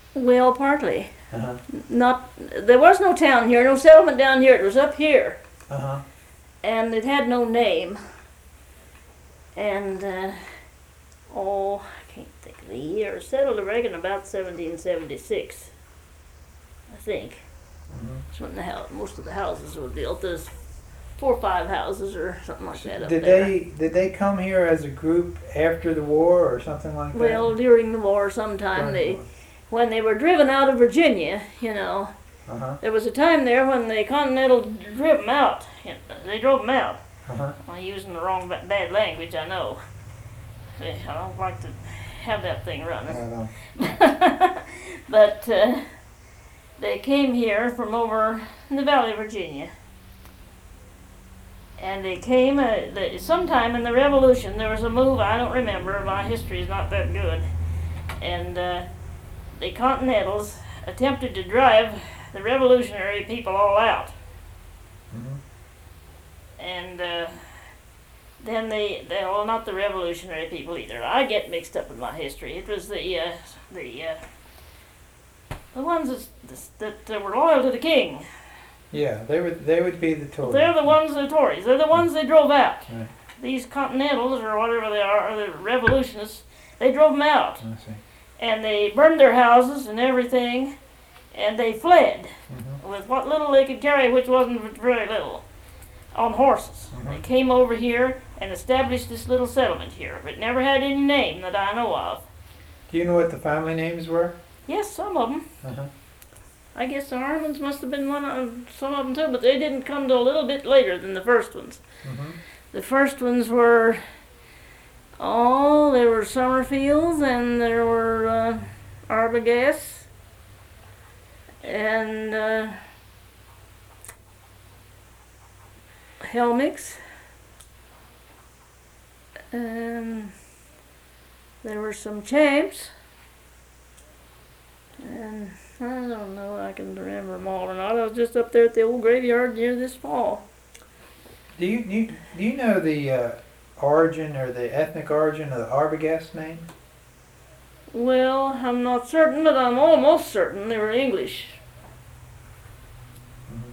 Well, partly. Uh-huh. There was no town here, no settlement down here. It was up here, Uh-huh. and it had no name. And I can't think of the year. Settled, I reckon, about 1776. I think. Mm-hmm. That's when most of the houses were built. There's 4 or 5 houses or something like that up Did there. did they come here as a group after the war or something like that? Well, during the war, sometime when they were driven out of Virginia, Uh-huh. there was a time there when the Continental drove them out. They drove them out. Uh-huh. I'm using the wrong bad language, I know. I don't like to have that thing running. I know. But they came here from over in the Valley of Virginia. And they came sometime in the Revolution. There was a move, I don't remember, my history is not that good. And the Continentals attempted to drive the revolutionary people all out. Mm-hmm. And then well, not the revolutionary people either. I get mixed up in my history. It was the ones that were loyal to the king. Yeah, they would be the Tories. They're the ones, the Tories. They're the ones they drove out. Right. These Continentals, or whatever they are, or the revolutionists, they drove them out. I see. And they burned their houses and everything, and they fled Mm-hmm. with what little they could carry, which wasn't very little, on horses. Mm-hmm. They came over here and established this little settlement here. It never had any name that I know of. Do you know what the family names were? Yes, some of them. Uh-huh. I guess the Harmons must have been some of them too, but they didn't come till a little bit later than the first ones. Mm-hmm. The first ones were, there were Summerfields, and there were Arbogast, and Helmicks, and there were some Champs, and I don't know if I can remember them all or not. I was just up there at the old graveyard near this fall. Do you know the origin or the ethnic origin of the Arbogast name? Well, I'm not certain, but I'm almost certain they were English. Mm-hmm.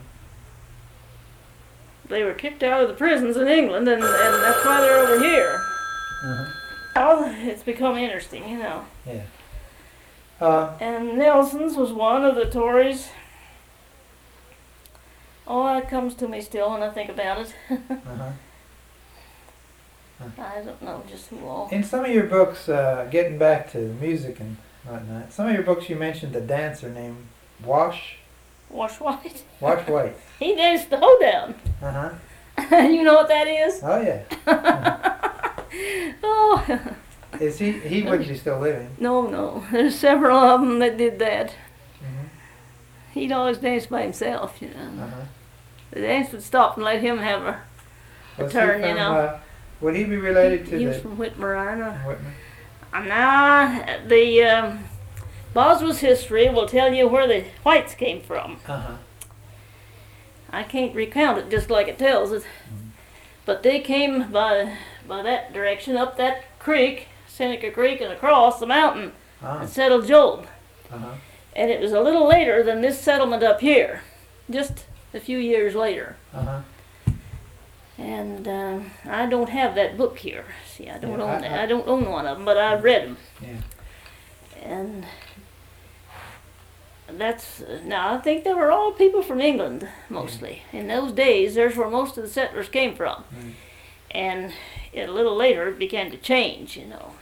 They were kicked out of the prisons in England, and that's why they're over here. Uh-huh. Well, it's become interesting, Yeah. And Nelson's was one of the Tories. Oh, that comes to me still when I think about it. Uh-huh. I don't know just who all. In some of your books, getting back to music and whatnot, some of your books you mentioned a dancer named Wash White. White. He danced the hoedown. Uh-huh. You know what that is? Oh, yeah. Oh. Is he wouldn't be still living? No. There's several of them that did that. Mm-hmm. He'd always dance by himself, Uh-huh. The dance would stop and let him have a Was turn, he from, would he be related to he was the from Whitmer, I know. Whitman? Now, the Boswell's history will tell you where the whites came from. Uh-huh. I can't recount it just like it tells it. Mm-hmm. But they came by that direction, up that creek, Seneca Creek, and across the mountain, and settled Job. Uh-huh. And it was a little later than this settlement up here, just a few years later. Uh-huh. And I don't have that book here. See, I don't own that. I I don't own one of them, but I've read them. Yeah. And that's now I think they were all people from England mostly. Yeah. In those days, there's where most of the settlers came from. Mm. And a little later, it began to change.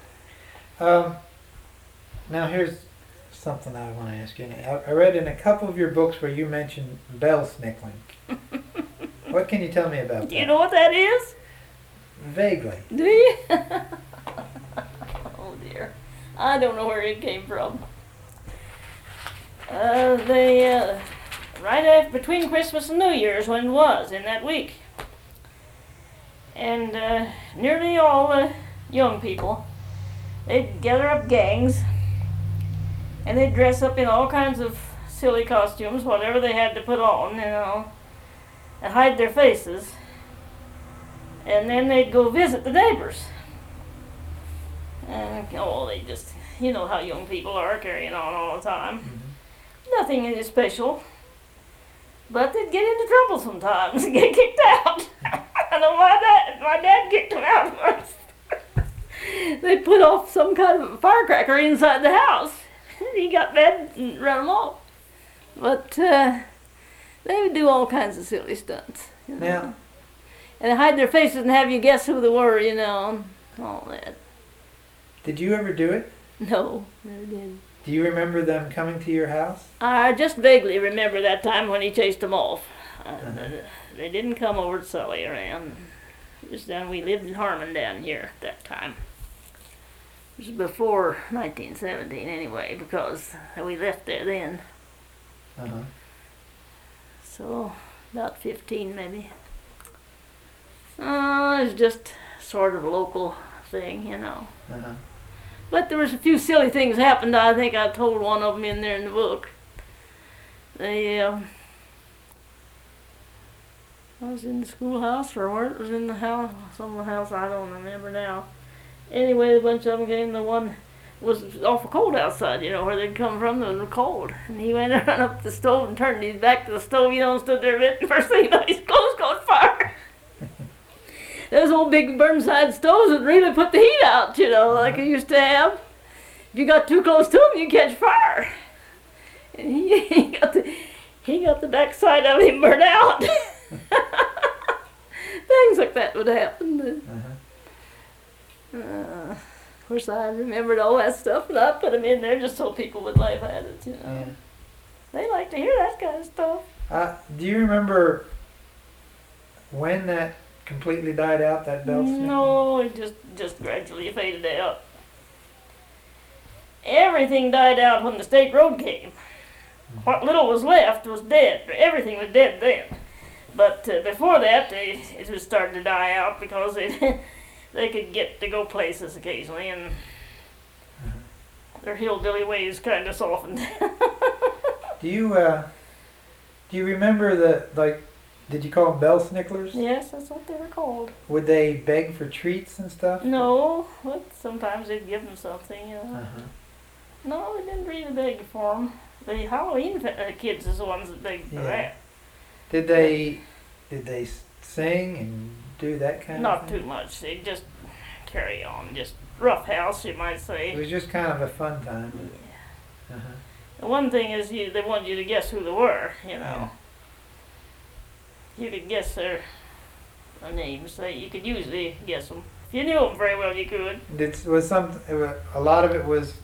Now here's something I want to ask you. I read in a couple of your books where you mentioned bell snickling. What can you tell me about that? Do you know what that is? Vaguely. Do you? Oh dear. I don't know where it came from. Right after, between Christmas and New Year's when it was, in that week. And nearly all the young people, they'd gather up gangs, and they'd dress up in all kinds of silly costumes, whatever they had to put on, and hide their faces. And then they'd go visit the neighbors. And, they just you know how young people are, carrying on all the time. Mm-hmm. Nothing any special. But they'd get into trouble sometimes and get kicked out. I know my dad kicked them out once. They put off some kind of firecracker inside the house. He got mad and ran them off. But they would do all kinds of silly stunts. You know? Now, And hide their faces and have you guess who they were, you know, all that. did you ever do it? No, never did. Do you remember them coming to your house? I just vaguely remember that time when he chased them off. Uh-huh. They didn't come over to Sully around. It was down, we lived in Harmon down here at that time. It was before 1917 anyway, because we left there then. Uh-huh. So, about 15 maybe. It was just sort of a local thing, you know. Uh-huh. But there was a few silly things happened. I think I told one of them in there in the book. I was in the schoolhouse, or where it was in the house, some of the house, I don't remember now. Anyway, a bunch of them came. The one was awful cold outside, you know, where they'd come from. It was cold. And he went and ran up to the stove and turned his back to the stove, you know, and stood there a bit. And first thing you know, his clothes caught fire. Those old big Burnside stoves would really put the heat out, you know, like it used to have. If you got too close to them, you catch fire. And he got the backside of him burned out. Things like that would happen. Of course, I remembered all that stuff, and I put them in there just so people would laugh at it, you know. Yeah. They like to hear that kind of stuff. Do you remember when that completely died out, that bell snickling? No, it just gradually faded out. Everything died out when the state road came. What little was left was dead. Everything was dead then. But before that, it was starting to die out because they could get to go places occasionally, and their hillbilly ways kind of softened. Do you remember did you call them bell snicklers? Yes, that's what they were called. Would they beg for treats and stuff? No, but sometimes they'd give them something, you know. Uh-huh. No, they didn't really beg for them. The Halloween kids is the ones that begged for that. Did they sing and do that kind of Not thing? too much. They just carry on, just rough house, you might It say. was just kind of a fun time. Yeah. Uh-huh. The one thing is they wanted you to guess who they were, you know. Yeah. You could guess their names. So you could usually guess them. If you knew them very well, you could. A lot of it was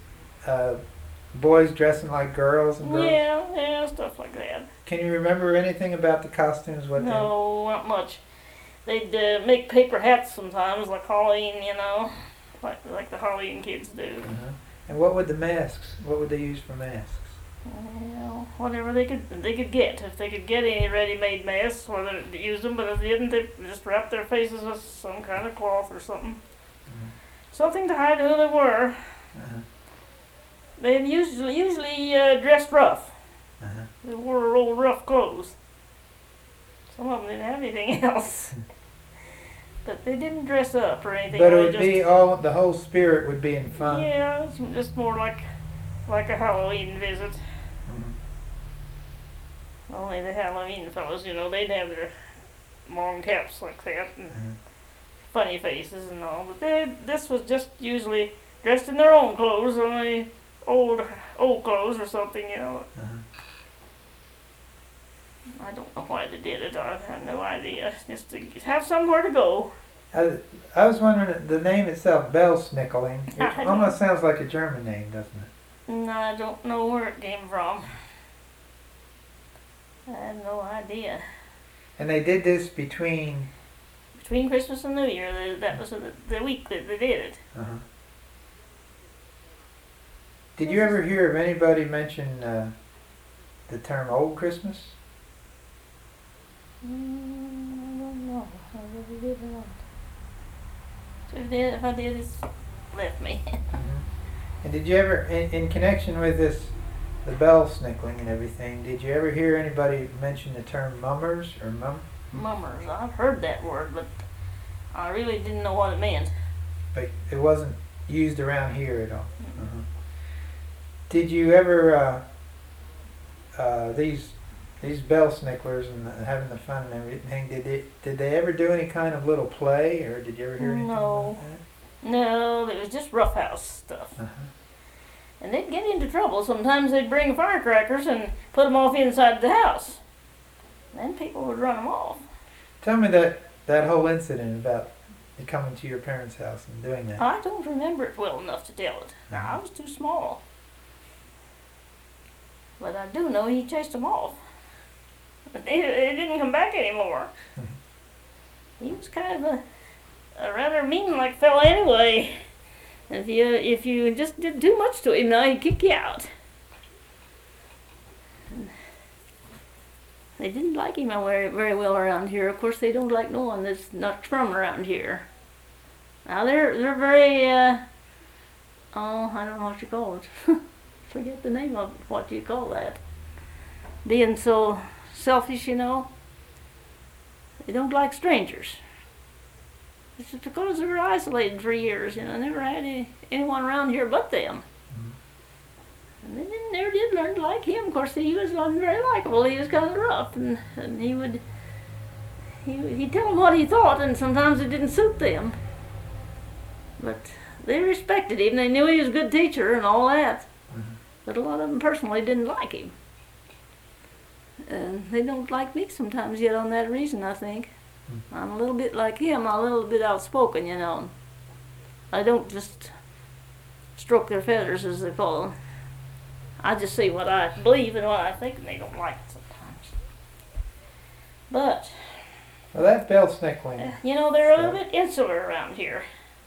boys dressing like girls and girls? Yeah, stuff like that. Can you remember anything about the costumes? No, not much. They'd make paper hats sometimes, like Halloween, you know, like the Halloween kids do. Uh-huh. And what would they use for masks? Well, whatever they could get. If they could get any ready-made masks, whether to use them, but if they didn't, they just wrap their faces with some kind of cloth or something. Mm-hmm. Something to hide who they were. Uh-huh. They usually dressed rough. Uh-huh. They wore old rough clothes. Some of them didn't have anything else. But they didn't dress up or anything. But it would be the whole spirit would be in fun. Yeah, it's just more like a Halloween visit. Mm-hmm. Only the Halloween fellows, you know, they'd have their long caps like that and funny faces and all. But this was just usually dressed in their own clothes, only old clothes or something, you know. Uh-huh. I don't know why they did it. I have no idea. Just to have somewhere to go. I was wondering, the name itself, Belsnickling, it I almost sounds like a German name, doesn't it? No, I don't know where it came from. I have no idea. And they did this between Christmas and New Year, that was the week that they did it. Uh-huh. Did you ever hear of anybody mention the term Old Christmas? I don't know. I really did not. If I did, it's left me. Mm-hmm. And did you ever, in connection with the bell snickling and everything, did you ever hear anybody mention the term mummers or Mummers. I've heard that word, but I really didn't know what it meant. But it wasn't used around here at all. Uh-huh. Did you ever these bell snicklers and having the fun and everything? Did they ever do any kind of little play, or did you ever hear anything No. about No, it was just roughhouse stuff. that? Uh-huh. And they'd get into trouble. Sometimes they'd bring firecrackers and put them off inside the house. Then people would run them off. Tell me that whole incident about you coming to your parents' house and doing that. I don't remember it well enough to tell it. I was too small. But I do know he chased them off. But he didn't come back anymore. He was kind of a rather mean-like fella anyway. If you just did too much to him, now he'd kick you out. They didn't like him very well around here. Of course, they don't like no one that's not from around here. Now they're very I don't know what you call it. Forget the name of it. What do you call that? Being so selfish, you know. They don't like strangers. It's because they were isolated for years, you know. Never had anyone around here but them. And they never did learn to like him. Of course, he was not very likable. He was kind of rough, and he'd tell them what he thought, and sometimes it didn't suit them. But they respected him. They knew he was a good teacher and all that. But a lot of them personally didn't like him. And they don't like me sometimes yet on that reason, I think. I'm a little bit like him. I'm a little bit outspoken, you know. I don't just stroke their feathers, as they call them. I just say what I believe and what I think, and they don't like it sometimes. But, Well, that bell snickling. you know, they're a little bit insular around here.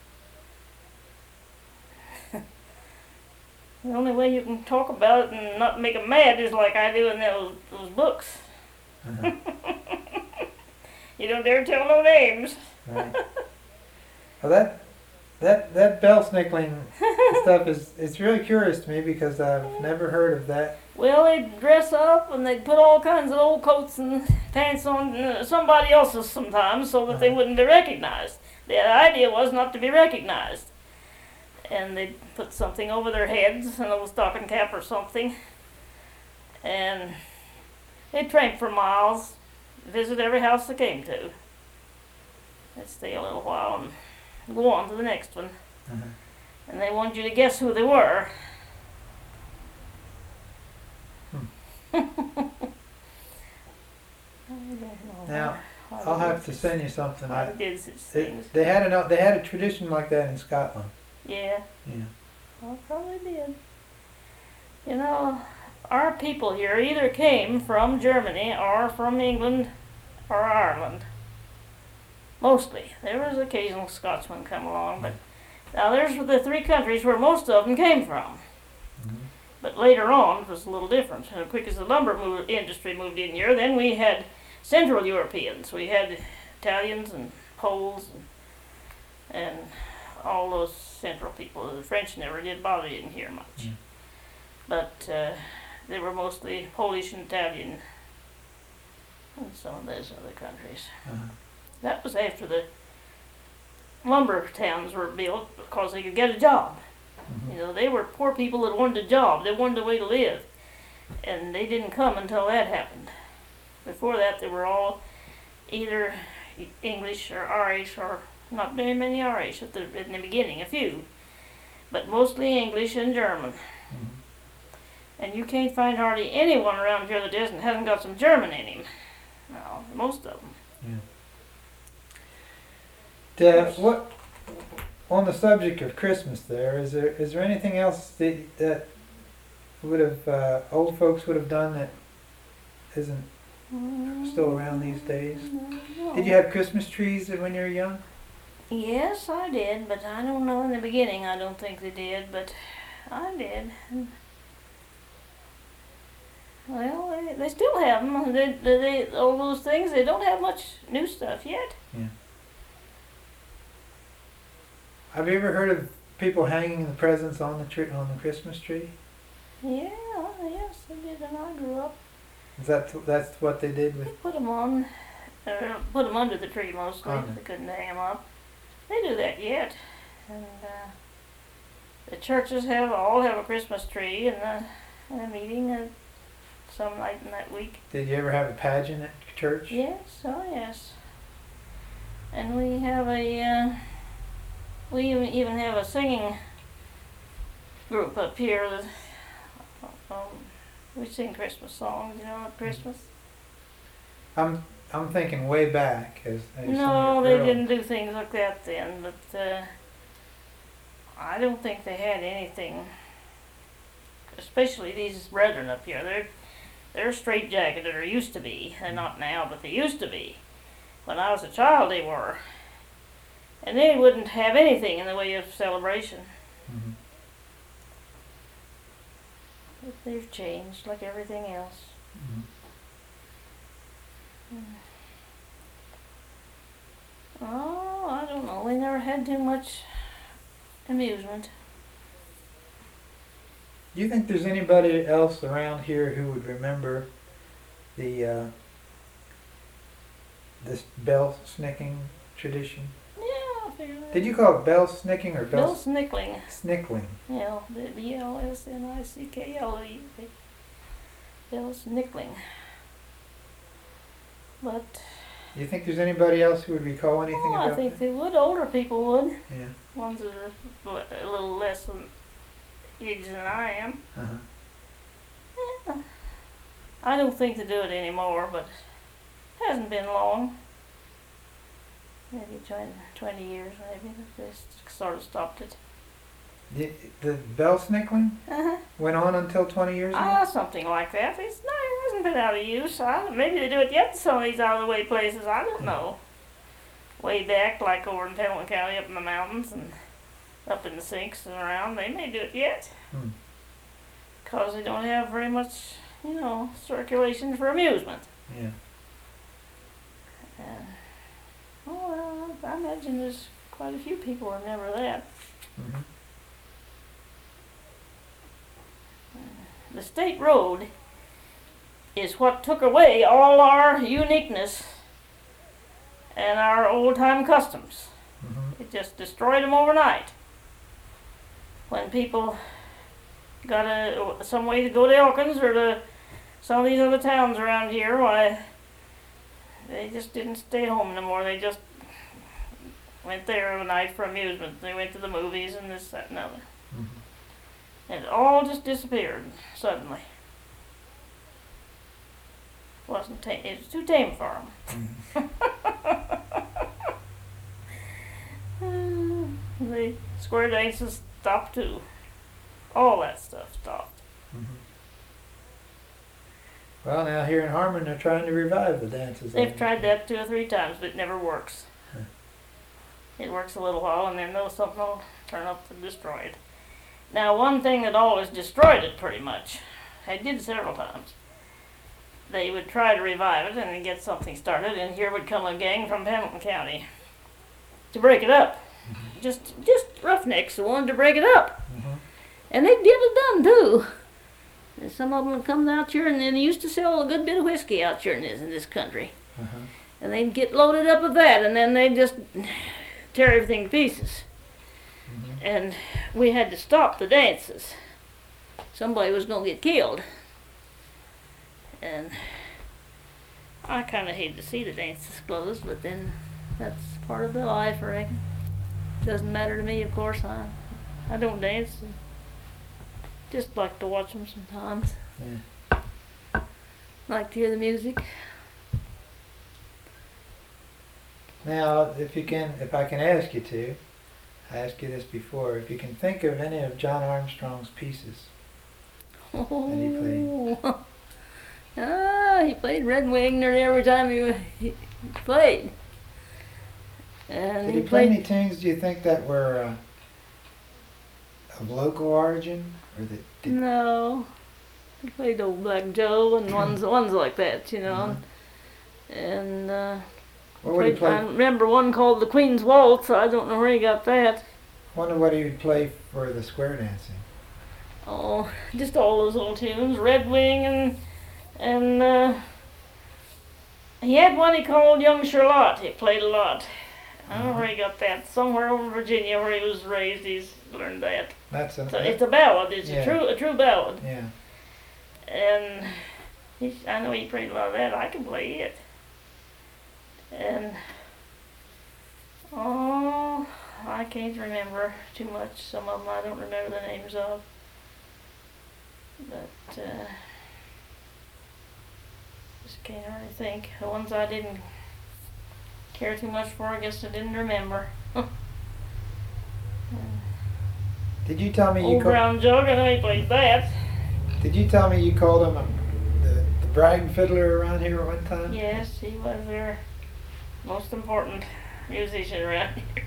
The only way you can talk about it and not make them mad is like I do in those books. Uh-huh. You don't dare tell no names. Right. Well, that bell snickling stuff it's really curious to me because I've never heard of that. Well, they'd dress up and they'd put all kinds of old coats and pants on somebody else's sometimes so that they wouldn't be recognized. The idea was not to be recognized. And they'd put something over their heads, an old stocking cap or something. And they'd tramp for miles, visit every house they came to. They'd stay a little while and go on to the next one. Uh-huh. And they wanted you to guess who they were. Now, I'll have to send you something. I did such things. They had a tradition like that in Scotland. Yeah. Yeah. I probably did. You know, our people here either came from Germany or from England or Ireland. Mostly. There was occasional Scotsmen come along, but now there's the three countries where most of them came from. Mm-hmm. But later on, it was a little different. As quick as the lumber industry moved in here, then we had Central Europeans. We had Italians and Poles and all those central people. The French never did bother in here much. Mm. But they were mostly Polish and Italian and some of those other countries. Uh-huh. That was after the lumber towns were built because they could get a job. Mm-hmm. You know, they were poor people that wanted a job. They wanted a way to live. And they didn't come until that happened. Before that, they were all either English or Irish, or not very many Irish in the beginning, a few. But mostly English and German. Mm-hmm. And you can't find hardly anyone around here that hasn't got some German in him. No, most of them. What on the subject of Christmas? Is there anything else that would have old folks would have done that isn't still around these days? Did you have Christmas trees when you were young? Yes, I did, but I don't know in the beginning. I don't think they did, but I did. Well, they still have them. They all those things. They don't have much new stuff yet. Yeah. Have you ever heard of people hanging the presents on the Christmas tree? Yeah, yes, they did when I grew up. That's what they did with? They put them on, put them under the tree mostly. Okay. They couldn't hang them up. They do that yet, and the churches all have a Christmas tree and a meeting some night in that week. Did you ever have a pageant at church? Yes, oh yes. And we have we even have a singing group up here that we sing Christmas songs, at Christmas. I'm thinking way back as No, they didn't do things like that then, but I don't think they had anything. Especially these brethren up here, they're straight-jacketed, or used to be. They're not now, but they used to be. When I was a child, they were. And they wouldn't have anything in the way of celebration. Mm-hmm. But they've changed like everything else. Mm-hmm. Oh, I don't know. We never had too much amusement. Do you think there's anybody else around here who would remember the this bell snicking tradition? Yeah, I figured that. Did you call it bell snicking or Bill Snickling. snickling? Yeah, BLSNICKLE. Bill Snickling. But Do you think there's anybody else who would recall anything about I think that? they would. Older people would. Yeah. Ones that are a little less than age than I am. Uh-huh. Yeah. I don't think they do it anymore, but it hasn't been long. Maybe 20 years, maybe. They sort of stopped it. The bell snickling Uh-huh. went on until 20 years ago? Something like that. It hasn't been out of use. Maybe they do it yet in some of these out-of-the-way places. I don't know. Way back, like over in Pendleton County, up in the mountains and up in the sinks and around, they may do it yet. Because they don't have very much, circulation for amusement. Yeah. I imagine there's quite a few people remember that. Mm-hmm. The state road is what took away all our uniqueness and our old-time customs. Mm-hmm. It just destroyed them overnight. When people got some way to go to Elkins or to some of these other towns around here, why, they just didn't stay home anymore. They just went there every night for amusement. They went to the movies and this, that, and other. Mm-hmm. And it all just disappeared suddenly. It was too tame for them. Mm-hmm. The square dances stopped too. All that stuff stopped. Mm-hmm. Well, now here in Harmon, they're trying to revive the dances. They've tried that 2 or 3 times, but it never works. Huh. It works a little while, and then something will turn up and destroy it. Now, one thing that always destroyed it pretty much, I did several times, they would try to revive it and then get something started, and here would come a gang from Pendleton County to break it up. Mm-hmm. Just roughnecks who wanted to break it up. Mm-hmm. And they'd get it done, too. And some of them would come out here, and they used to sell a good bit of whiskey out here in this country. Uh-huh. And they'd get loaded up with that, and then they'd just tear everything to pieces. Mm-hmm. And we had to stop the dances. Somebody was going to get killed. And I kind of hated to see the dances closed, but then that's part of the life, I reckon. Doesn't matter to me, of course. I don't dance. Just like to watch them sometimes. Yeah. Like to hear the music. Now, if I can ask you to, I asked you this before, if you can think of any of John Armstrong's pieces that he played. He played Red Wing nearly every time he played. And Did he play any tunes, do you think, that were of local origin? Or that No. He played Old Black Joe and ones like that, Uh-huh. And what would he play? I remember one called The Queen's Waltz. I don't know where he got that. Wonder what he would play for the square dancing. Oh, just all those old tunes. Red Wing and he had one he called Young Charlotte. He played a lot. I don't know where he got that. Somewhere over in Virginia where he was raised, he's learned that. That's So it's a ballad. It's Yeah. a true ballad. Yeah. And I know he played a lot of that. I can play it. And oh, I can't remember too much. Some of them I don't remember the names of. But just can't really think. The ones I didn't care too much for, I guess I didn't remember. Did you tell me you Old Brown Jug, I know he played that. Did you tell me you called him the brag fiddler around here at one time? Yes, he was their most important musician around here.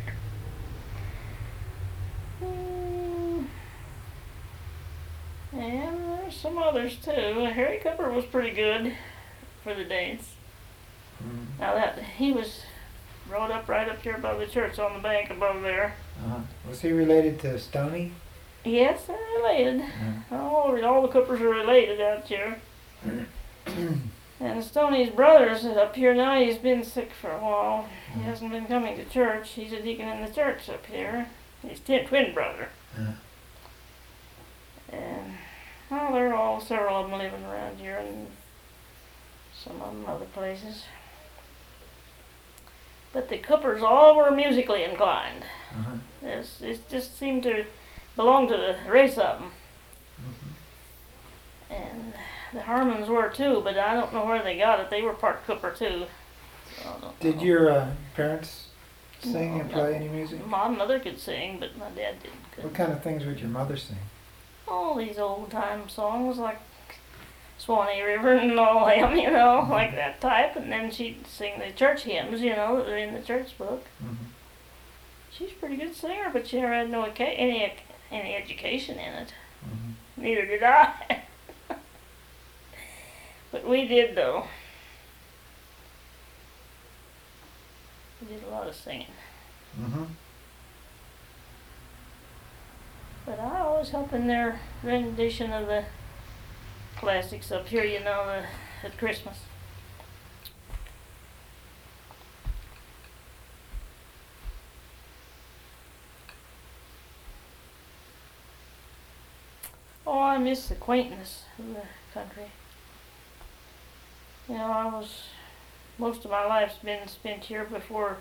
And there's some others too. Harry Cooper was pretty good for the dance. Mm. Now that he was brought up right up here above the church on the bank above there. Uh-huh. Was he related to Stoney? Yes, they're related. All the Coopers are related out here. And Stoney's brother's up here now. He's been sick for a while. He hasn't been coming to church. He's a deacon in the church up here. He's twin brother. And well, they're all several of them living around here, and some of them other places. But the Coopers all were musically inclined. Uh-huh. It just seemed to belong to the race of them. Mm-hmm. And the Harmons were too, but I don't know where they got it. They were part Cooper too. So I don't Did know. your parents sing No, and play no. any music? My mother could sing, but my dad didn't. What kind of things would your mother sing? All these old time songs like Swanee River and all them, you know, like that type. And then she'd sing the church hymns, you know, that are in the church book. Mm-hmm. She's a pretty good singer, but she never had any education in it. Mm-hmm. Neither did I. But we did, though. We did a lot of singing. Mm-hmm. But I always help in their rendition of the classics up here, you know, at Christmas. Oh, I miss the quaintness of the country. You know, most of my life's been spent here before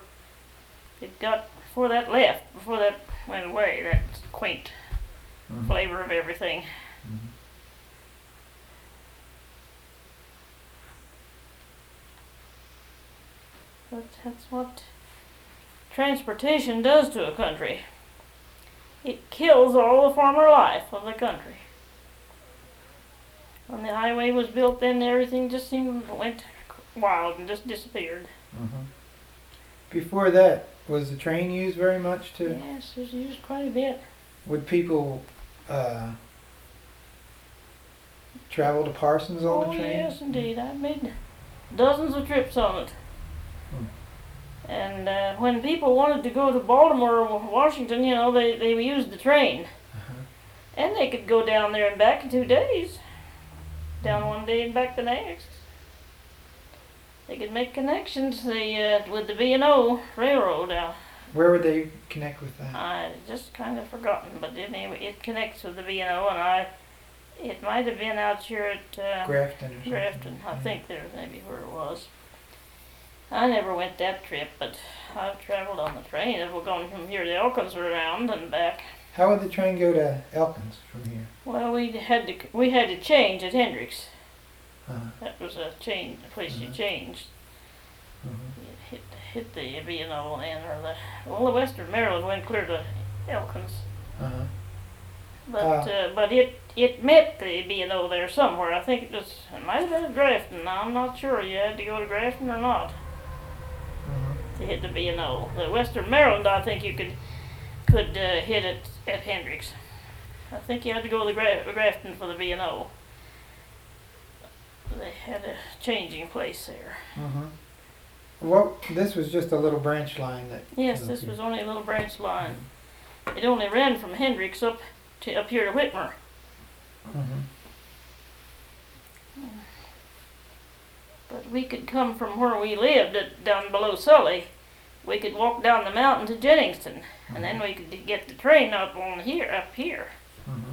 that went away, that quaint Mm-hmm. flavor of everything. Mm-hmm. But that's what transportation does to a country. It kills all the former life of the country. When the highway was built, then everything just went wild and just disappeared. Mm-hmm. Before that, was the train used very much too? Yes, it was used quite a bit. Would people travel to Parsons on Oh the train? yes, indeed. I've made dozens of trips on it. And when people wanted to go to Baltimore or Washington, you know, they used the train. Uh-huh. And they could go down there and back in 2 days. Down one day and back the next. They could make connections with the B&O Railroad. Where would they connect with that? I just kind of forgotten, but anyway, it connects with the B&O, and it might have been out here at Grafton or something? Grafton. I Yeah. think there's maybe where it was. I never went that trip, but I've traveled on the train. If we're going from here to Elkins around and back. How would the train go to Elkins from here? Well, we had to change at Hendricks. Uh-huh. That was a place you Mhm. changed. Mm-hmm. You hit the B&O and the Western Maryland went clear to Elkins. Uh-huh. But it met the B&O there somewhere. I think it might have been at Grafton. I'm not sure. You had to go to Grafton or not Mm-hmm. to hit the B&O. The Western Maryland, I think you could hit it at Hendricks. I think you had to go to Grafton for the B&O. They had a changing place there. Mm-hmm. Well, this was just a little branch line that. Yes, this was only a little branch line. It only ran from Hendricks up here to Whitmer. Mm-hmm. But we could come from where we lived down below Sully. we could walk down the mountain to Jenningston, and then we could get the train up here. Mm-hmm.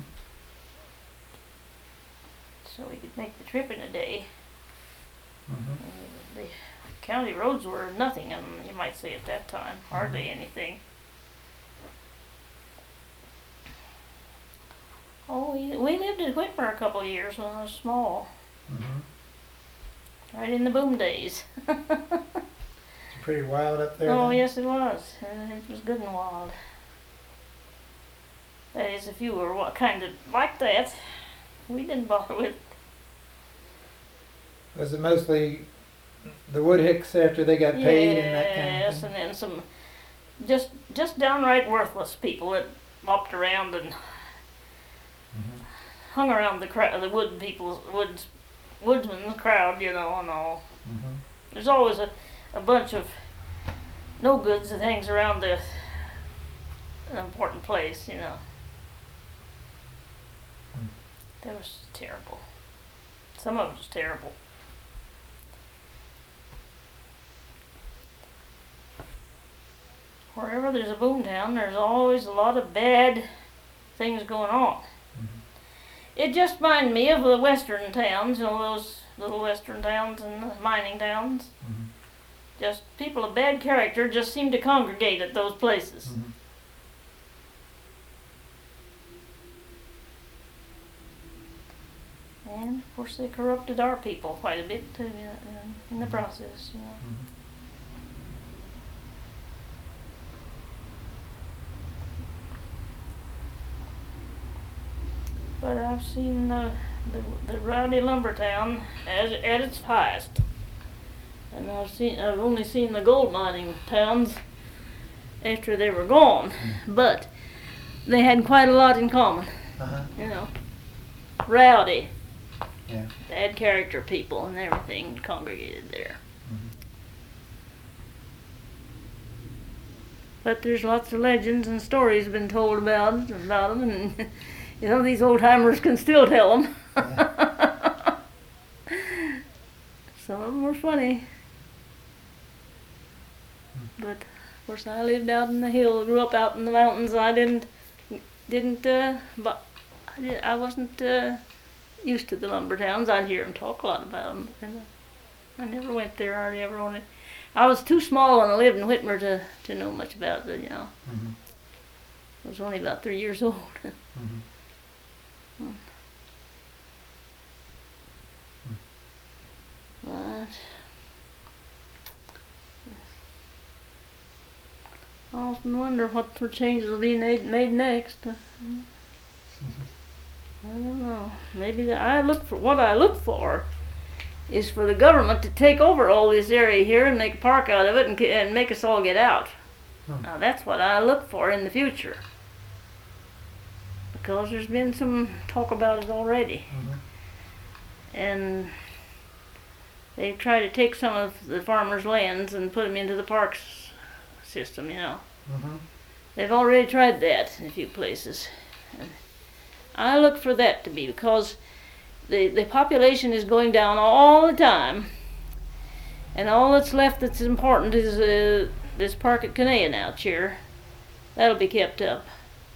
So we could make the trip in a day. Mm-hmm. The county roads were nothing, you might say at that time, hardly anything. Oh, we lived in Whitmer a couple of years when I was small, Mm-hmm. right in the boom days. It's pretty wild up there. Oh, then? yes, it was. It was good and wild. That is, if you were kind of like that, we didn't bother with. Was it mostly the Woodhicks after they got paid and that kind of Yes, thing? and then some just downright worthless people that mopped around and Mm-hmm. hung around the woodsman's crowd, and all. Mm-hmm. There's always a bunch of no goods that hangs around an important place, Mm. That was terrible. Some of it was terrible. Wherever there's a boomtown, there's always a lot of bad things going on. It just reminded me of the western towns, those little western towns and the mining towns. Mm-hmm. Just people of bad character just seem to congregate at those places. Mm-hmm. And of course they corrupted our people quite a bit too in the process. Mm-hmm. But I've seen the rowdy lumber town at its highest, and I've only seen the gold mining towns after they were gone, but they had quite a lot in common. Uh-huh. Rowdy, Yeah. bad character people and everything congregated there. Mm-hmm. But there's lots of legends and stories been told about them, and these old timers can still tell them. Yeah. Some of them were funny. But of course, I lived out in the hills, grew up out in the mountains. I I wasn't used to the lumber towns. I'd hear them talk a lot about them. And I never went there. I never wanted. I was too small when I lived in Whitmer to know much about it. Mm-hmm. I was only about 3 years old. Mm-hmm. But I often wonder what for changes will be made next. I don't know. Maybe what I look for is for the government to take over all this area here and make a park out of it and make us all get out. Now that's what I look for in the future. Because there's been some talk about it already. Mm-hmm. And they try to take some of the farmers' lands and put them into the parks system, Mm-hmm. They've already tried that in a few places. And I look for that to be, because the population is going down all the time, and all that's left that's important is this park at Canaan out here. That'll be kept up.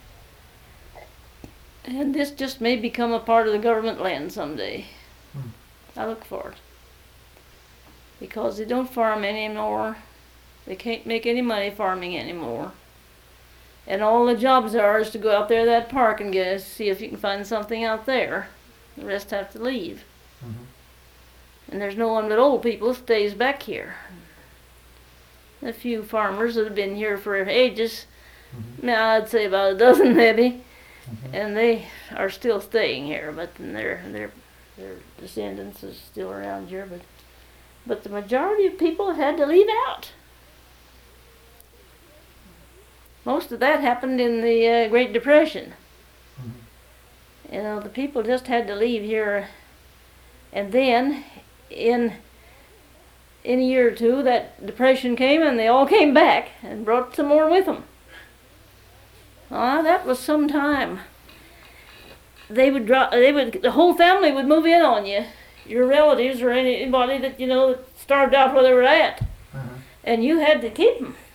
And this just may become a part of the government land someday. I look for it. Because they don't farm anymore. They can't make any money farming anymore. And all the jobs there are is to go out there to that park and see if you can find something out there. The rest have to leave. Mm-hmm. And there's no one but old people stays back here. A few farmers that have been here for ages, Mm-hmm. now I'd say about a dozen maybe, Mm-hmm. and they are still staying here, but then their descendants is still around here, but the majority of people have had to leave out. Most of that happened in the Great Depression. Mm-hmm. The people just had to leave here, and then in a year or two that depression came and they all came back and brought some more with them. That was some time. The whole family would move in on you, your relatives or anybody that that starved out where they were at, Uh-huh. and you had to keep them.